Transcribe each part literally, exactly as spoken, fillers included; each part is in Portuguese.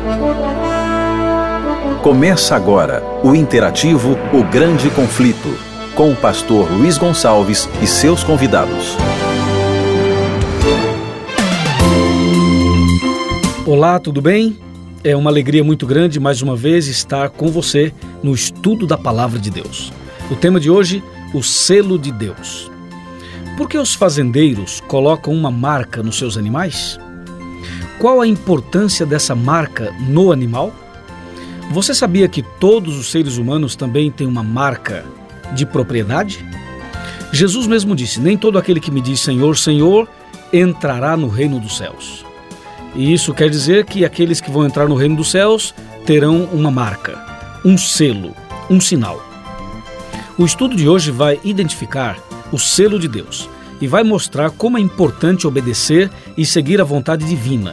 Começa agora o interativo O Grande Conflito, com o pastor Luiz Gonçalves e seus convidados. Olá, tudo bem? É uma alegria muito grande mais uma vez estar com você no estudo da Palavra de Deus. O tema de hoje, o selo de Deus. Por que os fazendeiros colocam uma marca nos seus animais? Qual a importância dessa marca no animal? Você sabia que todos os seres humanos também têm uma marca de propriedade? Jesus mesmo disse: nem todo aquele que me diz Senhor, Senhor, entrará no reino dos céus. E isso quer dizer que aqueles que vão entrar no reino dos céus terão uma marca, um selo, um sinal. O estudo de hoje vai identificar o selo de Deus e vai mostrar como é importante obedecer e seguir a vontade divina.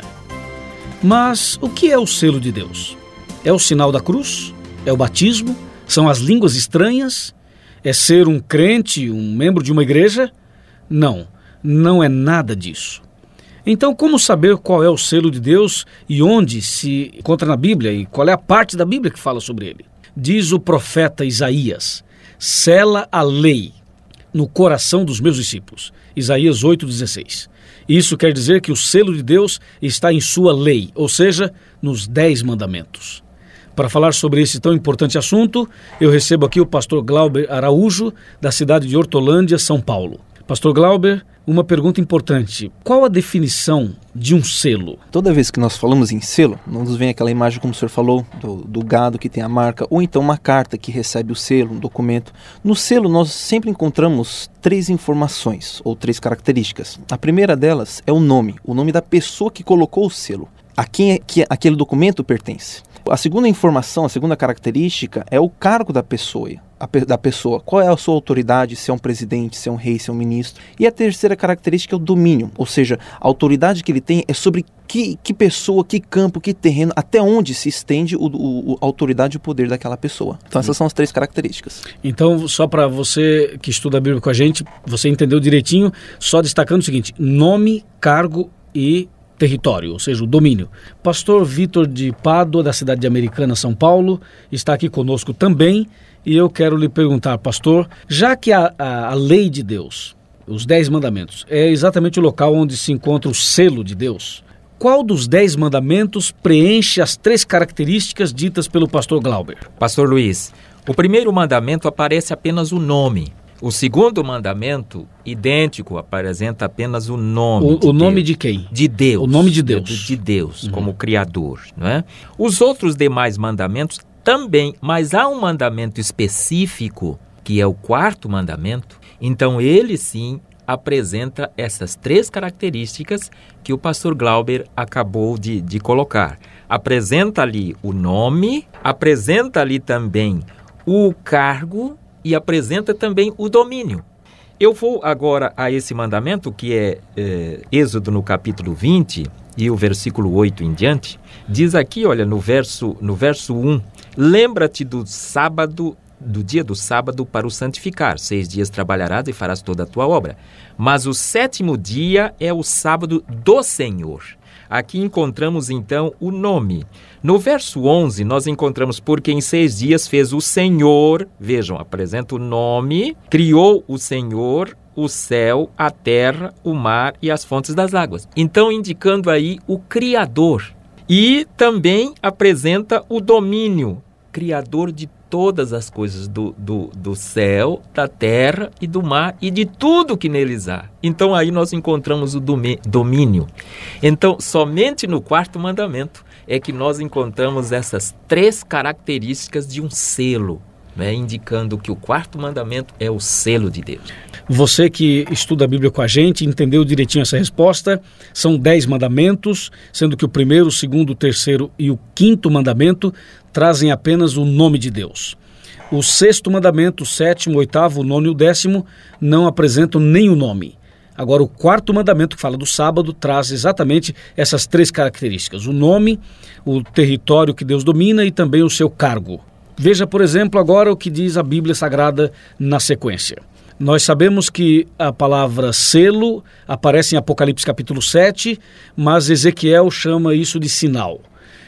Mas o que é o selo de Deus? É o sinal da cruz? É o batismo? São as línguas estranhas? É ser um crente, um membro de uma igreja? Não, não é nada disso. Então, como saber qual é o selo de Deus e onde se encontra na Bíblia e qual é a parte da Bíblia que fala sobre ele? Diz o profeta Isaías: sela a lei no coração dos meus discípulos. Isaías oito, dezesseis. Isso quer dizer que o selo de Deus está em sua lei, ou seja, nos dez mandamentos. Para falar sobre esse tão importante assunto, eu recebo aqui o pastor Glauber Araújo, da cidade de Hortolândia, São Paulo. Pastor Glauber, uma pergunta importante. Qual a definição de um selo? Toda vez que nós falamos em selo, não nos vem aquela imagem, como o senhor falou, do, do gado que tem a marca, ou então uma carta que recebe o selo, um documento. No selo, nós sempre encontramos três informações, ou três características. A primeira delas é o nome, o nome da pessoa que colocou o selo, a quem é que aquele documento pertence. A segunda informação, a segunda característica é o cargo da pessoa, a pe- da pessoa. Qual é a sua autoridade, se é um presidente, se é um rei, se é um ministro. E a terceira característica é o domínio, ou seja, a autoridade que ele tem é sobre que, que pessoa, que campo, que terreno, até onde se estende o, o, a autoridade e o poder daquela pessoa. Então essas são as três características. Então, só para você que estuda a Bíblia com a gente, você entendeu direitinho, só destacando o seguinte: nome, cargo e território, ou seja, o domínio. Pastor Vitor de Pádua, da cidade de Americana, São Paulo, está aqui conosco também, e eu quero lhe perguntar, pastor, já que a, a, a lei de Deus, os dez mandamentos, é exatamente o local onde se encontra o selo de Deus, qual dos dez mandamentos preenche as três características ditas pelo pastor Glauber? Pastor Luiz, o primeiro mandamento aparece apenas o nome. O segundo mandamento, idêntico, apresenta apenas o nome o, de o nome Deus. de quem? De Deus. O nome de Deus. De, de Deus, uhum. como Criador, não é? Os outros demais mandamentos também, mas há um mandamento específico, que é o quarto mandamento. Então, ele sim apresenta essas três características que o pastor Glauber acabou de, de colocar. Apresenta ali o nome, apresenta ali também o cargo e apresenta também o domínio. Eu vou agora a esse mandamento, que é, é Êxodo no capítulo vinte e o versículo oito em diante. Diz aqui, olha, no verso, no verso um, lembra-te do sábado, do dia do sábado para o santificar. Seis dias trabalharás e farás toda a tua obra. Mas o sétimo dia é o sábado do Senhor. Aqui encontramos, então, o nome. No verso onze, nós encontramos porque em seis dias fez o Senhor, vejam, apresenta o nome, criou o Senhor o céu, a terra, o mar e as fontes das águas. Então, indicando aí o Criador. E também apresenta o domínio, Criador de todas as coisas do, do, do céu, da terra e do mar e de tudo que neles há. Então aí nós encontramos o domi- domínio. Então somente no quarto mandamento é que nós encontramos essas três características de um selo, né, indicando que o quarto mandamento é o selo de Deus. Você que estuda a Bíblia com a gente, entendeu direitinho essa resposta? São dez mandamentos, sendo que o primeiro, o segundo, o terceiro e o quinto mandamento trazem apenas o nome de Deus. O sexto mandamento, o sétimo, o oitavo, o nono e o décimo não apresentam nem o nome. Agora, o quarto mandamento, que fala do sábado, traz exatamente essas três características: o nome, o território que Deus domina e também o seu cargo. Veja, por exemplo, agora o que diz a Bíblia Sagrada na sequência. Nós sabemos que a palavra selo aparece em Apocalipse capítulo sete, mas Ezequiel chama isso de sinal.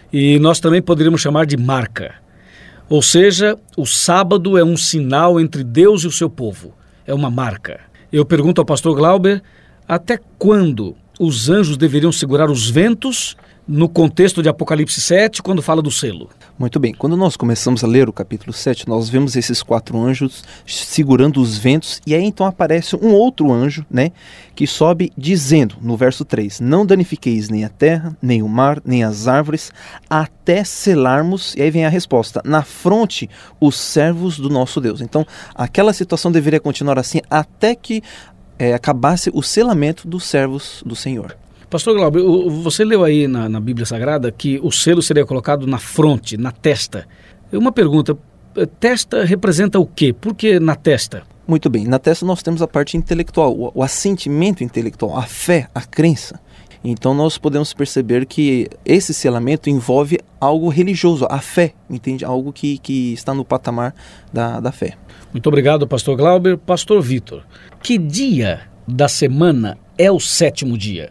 E nós também poderíamos chamar de marca. Ou seja, o sábado é um sinal entre Deus e o seu povo. É uma marca. Eu pergunto ao pastor Glauber, até quando os anjos deveriam segurar os ventos no contexto de Apocalipse sete, quando fala do selo? Muito bem, quando nós começamos a ler o capítulo sete, nós vemos esses quatro anjos segurando os ventos, e aí então aparece um outro anjo, né, que sobe dizendo, no verso três, não danifiqueis nem a terra, nem o mar, nem as árvores, até selarmos, e aí vem a resposta, na fronte os servos do nosso Deus. Então, aquela situação deveria continuar assim até que é, acabasse o selamento dos servos do Senhor. Pastor Glauber, você leu aí na, na Bíblia Sagrada que o selo seria colocado na fronte, na testa. Uma pergunta, testa representa o quê? Por que na testa? Muito bem, na testa nós temos a parte intelectual, o, o assentimento intelectual, a fé, a crença. Então nós podemos perceber que esse selamento envolve algo religioso, a fé, entende? Algo que, que está no patamar da, da fé. Muito obrigado, pastor Glauber. Pastor Vitor, que dia da semana é o sétimo dia?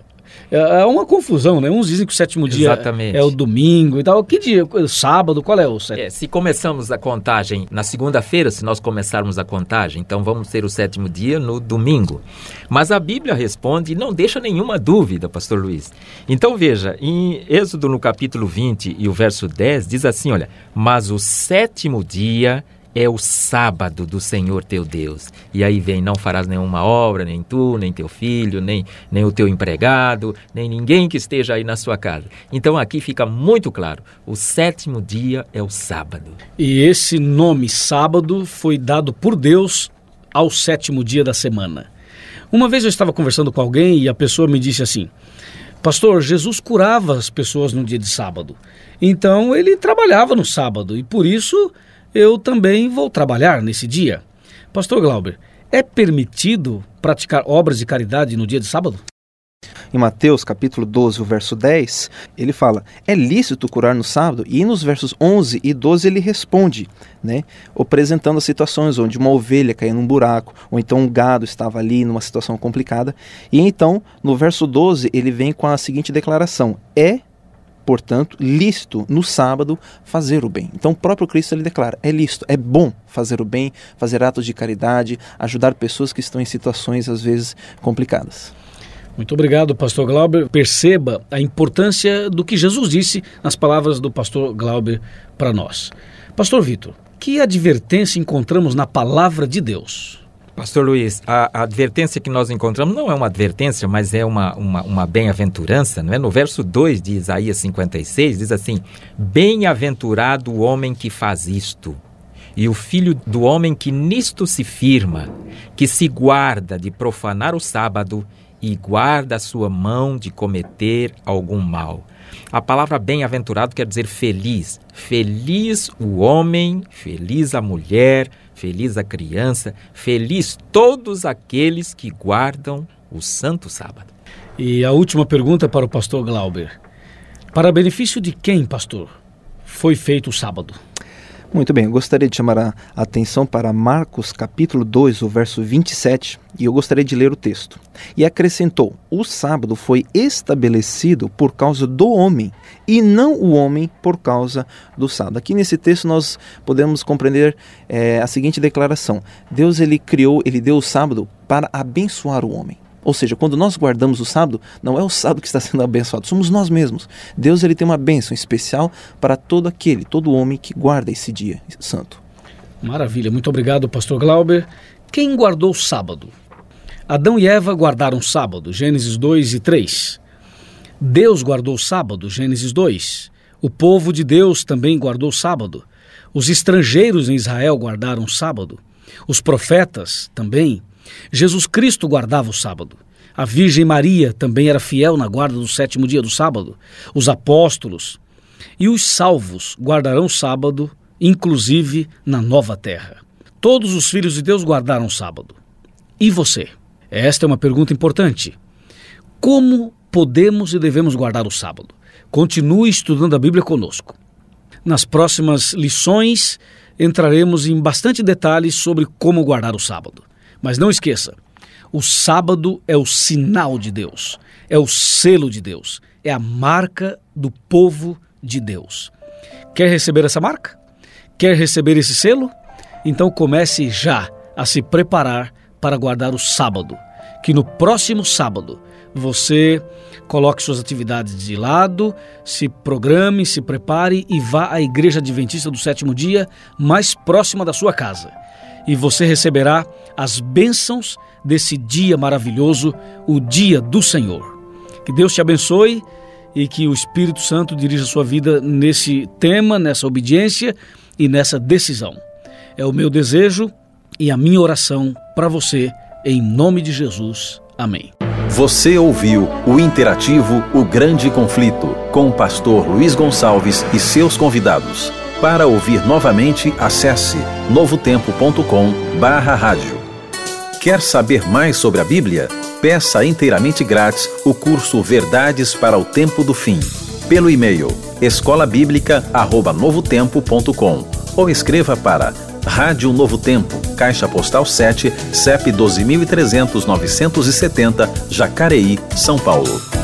É uma confusão, né? Uns dizem que o sétimo dia Exatamente. é o domingo e tal. Que dia? Sábado? Qual é o sétimo? É, se começamos a contagem na segunda-feira, se nós começarmos a contagem, então vamos ter o sétimo dia no domingo. Mas a Bíblia responde e não deixa nenhuma dúvida, pastor Luiz. Então veja, em Êxodo no capítulo vinte e o verso dez, diz assim, olha, mas o sétimo dia é o sábado do Senhor teu Deus. E aí vem, não farás nenhuma obra, nem tu, nem teu filho, nem, nem o teu empregado, nem ninguém que esteja aí na sua casa. Então aqui fica muito claro, o sétimo dia é o sábado. E esse nome sábado foi dado por Deus ao sétimo dia da semana. Uma vez eu estava conversando com alguém e a pessoa me disse assim, pastor, Jesus curava as pessoas no dia de sábado. Então ele trabalhava no sábado e por isso eu também vou trabalhar nesse dia. Pastor Glauber, é permitido praticar obras de caridade no dia de sábado? Em Mateus capítulo doze, o verso dez, ele fala, é lícito curar no sábado? E nos versos onze e doze ele responde, né, apresentando as situações onde uma ovelha caía num buraco, ou então um gado estava ali numa situação complicada. E então, no verso doze, ele vem com a seguinte declaração, é portanto, lícito no sábado fazer o bem. Então o próprio Cristo ele declara, é lícito, é bom fazer o bem, fazer atos de caridade, ajudar pessoas que estão em situações às vezes complicadas. Muito obrigado, pastor Glauber. Perceba a importância do que Jesus disse nas palavras do pastor Glauber para nós. Pastor Vitor, que advertência encontramos na palavra de Deus? Pastor Luiz, a, a advertência que nós encontramos não é uma advertência, mas é uma, uma, uma bem-aventurança, não é? No verso dois de Isaías cinquenta e seis, diz assim, bem-aventurado o homem que faz isto, e o filho do homem que nisto se firma, que se guarda de profanar o sábado e guarda a sua mão de cometer algum mal. A palavra bem-aventurado quer dizer feliz. Feliz o homem, feliz a mulher, feliz a criança, feliz todos aqueles que guardam o santo sábado. E a última pergunta para o pastor Glauber. Para benefício de quem, pastor, foi feito o sábado? Muito bem, eu gostaria de chamar a atenção para Marcos capítulo dois, o verso vinte e sete, e eu gostaria de ler o texto. E acrescentou, o sábado foi estabelecido por causa do homem, e não o homem por causa do sábado. Aqui nesse texto nós podemos compreender é, a seguinte declaração, Deus ele criou, ele deu o sábado para abençoar o homem. Ou seja, quando nós guardamos o sábado, não é o sábado que está sendo abençoado, somos nós mesmos. Deus ele tem uma bênção especial para todo aquele, todo homem que guarda esse dia santo. Maravilha, muito obrigado, pastor Glauber. Quem guardou o sábado? Adão e Eva guardaram o sábado, Gênesis dois e três. Deus guardou o sábado, Gênesis dois. O povo de Deus também guardou o sábado. Os estrangeiros em Israel guardaram o sábado. Os profetas também. Jesus Cristo guardava o sábado. A Virgem Maria também era fiel na guarda do sétimo dia do sábado. Os apóstolos e os salvos guardarão o sábado, inclusive na nova terra. Todos os filhos de Deus guardaram o sábado. E você? Esta é uma pergunta importante. Como podemos e devemos guardar o sábado? Continue estudando a Bíblia conosco. Nas próximas lições, entraremos em bastante detalhes sobre como guardar o sábado. Mas não esqueça, o sábado é o sinal de Deus, é o selo de Deus, é a marca do povo de Deus. Quer receber essa marca? Quer receber esse selo? Então comece já a se preparar para guardar o sábado. Que no próximo sábado você coloque suas atividades de lado, se programe, se prepare e vá à Igreja Adventista do Sétimo Dia mais próxima da sua casa. E você receberá as bênçãos desse dia maravilhoso, o dia do Senhor. Que Deus te abençoe e que o Espírito Santo dirija a sua vida nesse tema, nessa obediência e nessa decisão. É o meu desejo e a minha oração para você, em nome de Jesus. Amém. Você ouviu o interativo O Grande Conflito, com o pastor Luiz Gonçalves e seus convidados. Para ouvir novamente, acesse novo tempo ponto com barra rádio. Quer saber mais sobre a Bíblia? Peça inteiramente grátis o curso Verdades para o Tempo do Fim, pelo e-mail escola bíblica arroba novo tempo ponto com ou escreva para Rádio Novo Tempo, Caixa Postal sete, C E P doze mil e trezentos, novecentos e setenta, Jacareí, São Paulo.